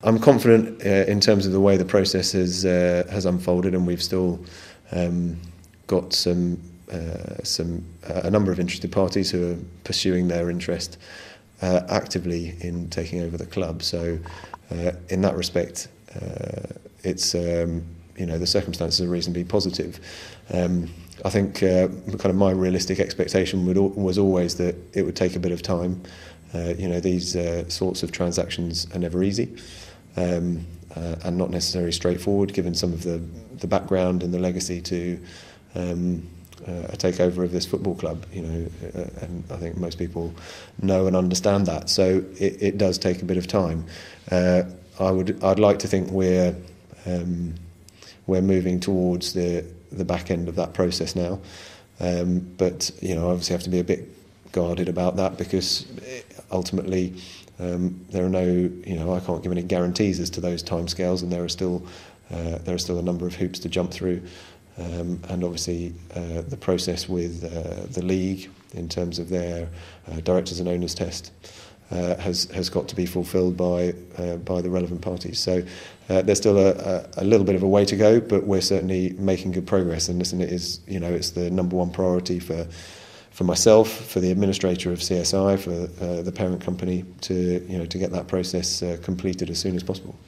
I'm confident in terms of the way the process has unfolded, and we've still got a number of interested parties who are pursuing their interest actively in taking over the club. So in that respect, it's the circumstances are reasonably positive. I think kind of my realistic expectation was always that it would take a bit of time. These sorts of transactions are never easy. And not necessarily straightforward, given some of the background and the legacy to a takeover of this football club. And I think most people know and understand that. So it does take a bit of time. I'd like to think we're moving towards the back end of that process now. But obviously have to be a bit guarded about that, because ultimately there are no, I can't give any guarantees as to those timescales, and there are still a number of hoops to jump through, and obviously the process with the league in terms of their directors and owners test has got to be fulfilled by the relevant parties. So there's still a little bit of a way to go, but we're certainly making good progress. And listen, it's the number one priority for myself, for the administrator of CSI, for the parent company to get that process completed as soon as possible.